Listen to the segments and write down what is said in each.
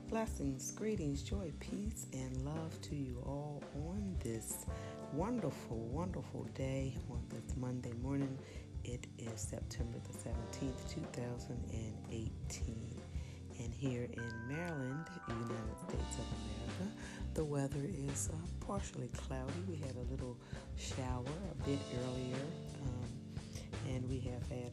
Blessings, greetings, joy, peace, and love to you all on this wonderful day on this Monday morning. It is September the 17th, 2018. And here in Maryland, United States of America, the weather is partially cloudy. We had a little shower a bit earlier, and we have had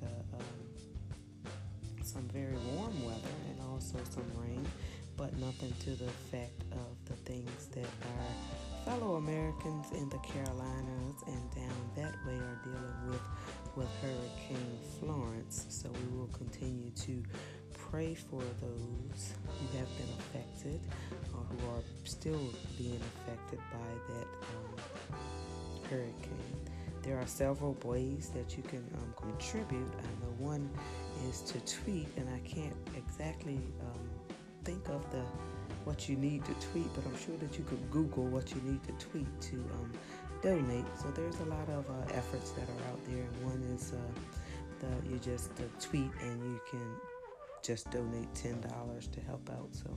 some very warm weather and also some rain, but nothing to the effect of the things that our fellow Americans in the Carolinas and down that way are dealing with Hurricane Florence. So we will continue to pray for those who have been affected or who are still being affected by that hurricane. There are several ways that you can contribute. I know one is to tweet, and I can't exactly think of what you need to tweet, but I'm sure that you could Google what you need to tweet to donate. So there's a lot of efforts that are out there, and one is you just tweet and you can just donate $10 to help out. So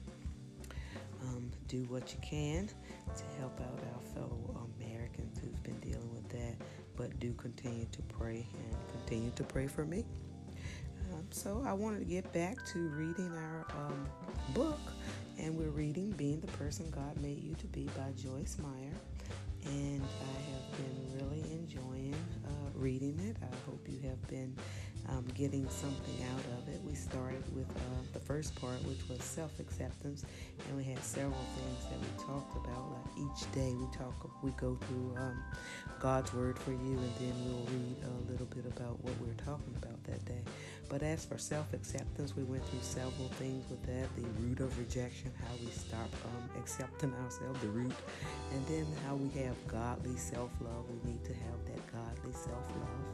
do what you can to help out our fellow Americans who've been dealing with that, but do continue to pray and continue to pray for me. So I wanted to get back to reading our book, and we're reading Being the Person God Made You to Be by Joyce Meyer, and I have been really enjoying reading it. I hope you have been getting something out of it. We started with the first part, which was self-acceptance, and we had several things that we talked about. Like each day we go through God's Word for you, and then we'll read a little bit about what we're talking about that day. But as for self-acceptance, we went through several things with that. The root of rejection, how we stop accepting ourselves, the root, and then how we have godly self-love. We need to have that godly self-love.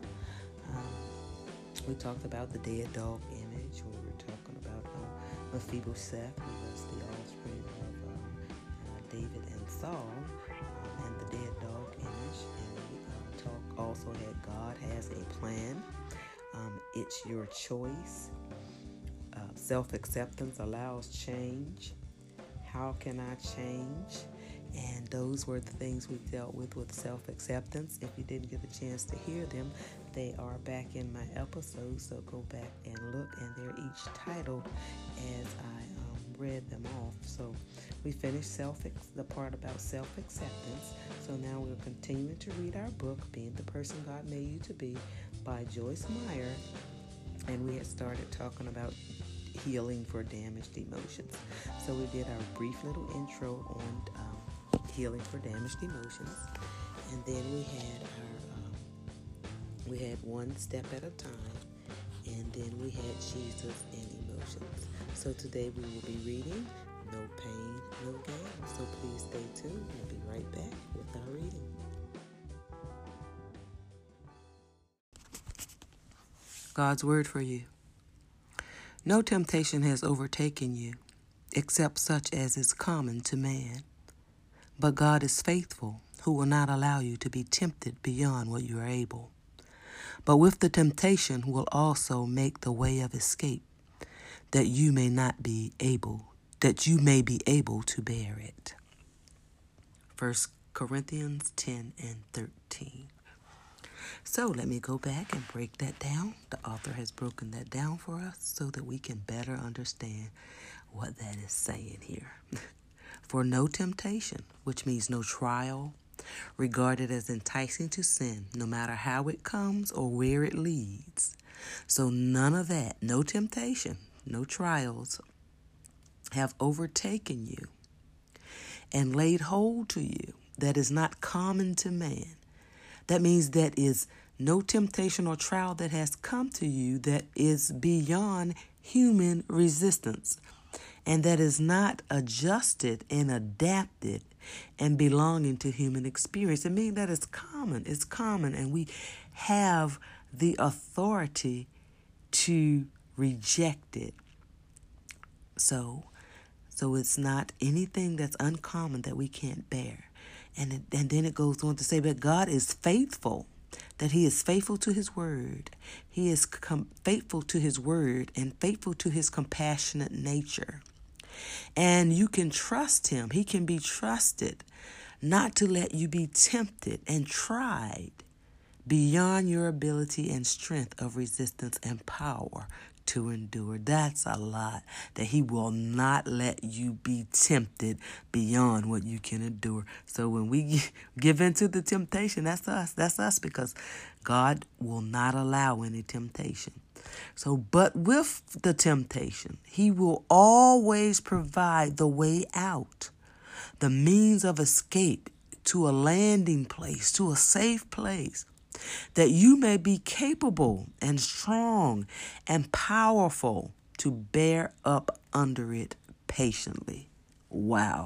We talked about the dead dog image. We were talking about Mephibosheth, who was the offspring of David and Saul, and the dead dog image. And we also had God has a plan. It's your choice. Self-acceptance allows change. How can I change? And those were the things we dealt with self-acceptance. If you didn't get a chance to hear them, they are back in my episodes, so go back and look, and they're each titled as I read them off. So we finished the part about self-acceptance. So now we're continuing to read our book, Being the Person God Made You to Be by Joyce Meyer, and we had started talking about healing for damaged emotions. So we did our brief little intro on healing for damaged emotions, and then we had one step at a time, and then we had Jesus and emotions. So today we will be reading No Pain, No Gain. So please stay tuned. We'll be right back with our reading. God's Word for you. No temptation has overtaken you, except such as is common to man. But God is faithful, who will not allow you to be tempted beyond what you are able. But with the temptation will also make the way of escape, that you may be able to bear it. 1 Corinthians 10 and 13. So let me go back and break that down. The author has broken that down for us so that we can better understand what that is saying here. For no temptation, which means no trial, regarded as enticing to sin, no matter how it comes or where it leads. So none of that, no temptation, no trials, have overtaken you and laid hold to you that is not common to man. That means that is no temptation or trial that has come to you that is beyond human resistance, and that is not adjusted and adapted and belonging to human experience. I mean, that is common. It's common, and we have the authority to reject it. So it's not anything that's uncommon that we can't bear. And then it goes on to say, but God is faithful, that he is faithful to his word. He is faithful to his word and faithful to his compassionate nature. And you can trust him. He can be trusted not to let you be tempted and tried beyond your ability and strength of resistance and power to endure. That's a lot, that he will not let you be tempted beyond what you can endure. So when we give into the temptation, that's us. That's us, because God will not allow any temptation. So, but with the temptation, he will always provide the way out, the means of escape to a landing place, to a safe place, that you may be capable and strong and powerful to bear up under it patiently. Wow.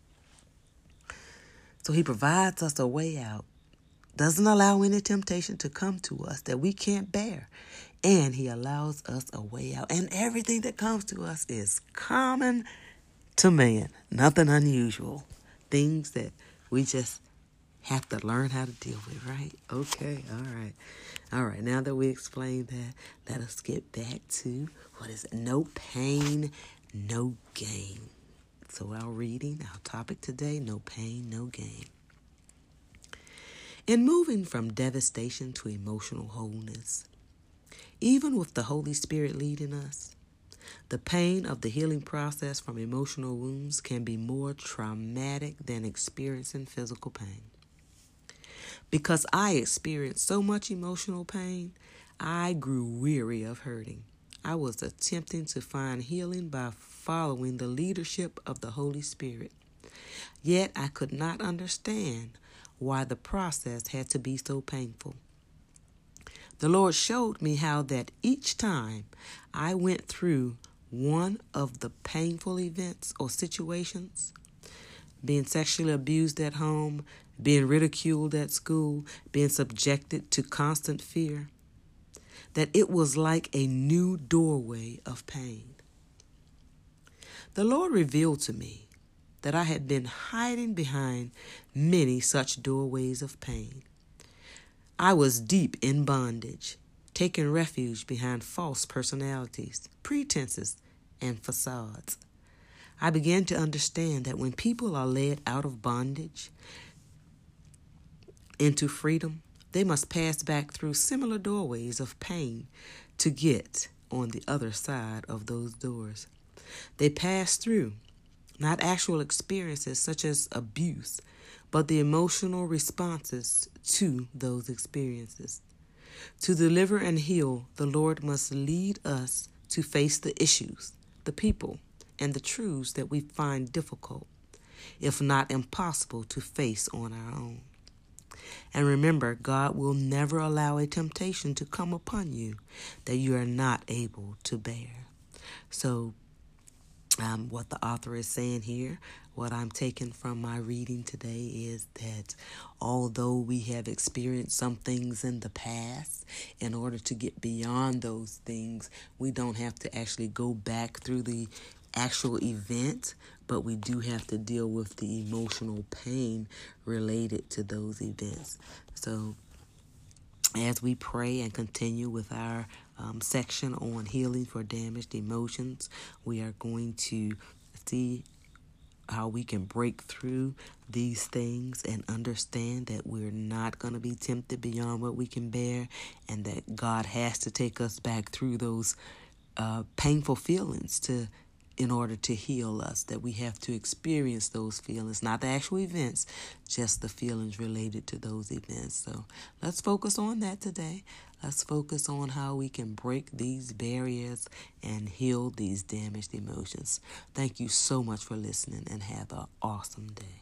So he provides us a way out, doesn't allow any temptation to come to us that we can't bear, and he allows us a way out. And everything that comes to us is common to man, nothing unusual, things that we just have to learn how to deal with, right? Okay, all right. Now that we explained that, let us get back to what is it? No pain, no gain. So our reading, our topic today, no pain, no gain. In moving from devastation to emotional wholeness, even with the Holy Spirit leading us, the pain of the healing process from emotional wounds can be more traumatic than experiencing physical pain. Because I experienced so much emotional pain, I grew weary of hurting. I was attempting to find healing by following the leadership of the Holy Spirit. Yet I could not understand why the process had to be so painful. The Lord showed me how that each time I went through one of the painful events or situations, being sexually abused at home, being ridiculed at school, being subjected to constant fear, that it was like a new doorway of pain. The Lord revealed to me that I had been hiding behind many such doorways of pain. I was deep in bondage, taking refuge behind false personalities, pretenses, and facades. I began to understand that when people are led out of bondage into freedom, they must pass back through similar doorways of pain to get on the other side of those doors. They pass through not actual experiences such as abuse, but the emotional responses to those experiences. To deliver and heal, the Lord must lead us to face the issues, the people, and the truths that we find difficult, if not impossible, to face on our own. And remember, God will never allow a temptation to come upon you that you are not able to bear. So, what the author is saying here, what I'm taking from my reading today is that although we have experienced some things in the past, in order to get beyond those things, we don't have to actually go back through the actual event, but we do have to deal with the emotional pain related to those events. So as we pray and continue with our section on healing for damaged emotions, we are going to see how we can break through these things and understand that we're not going to be tempted beyond what we can bear, and that God has to take us back through those painful feelings in order to heal us, that we have to experience those feelings, not the actual events, just the feelings related to those events. So let's focus on that today. Let's focus on how we can break these barriers and heal these damaged emotions. Thank you so much for listening, and have an awesome day.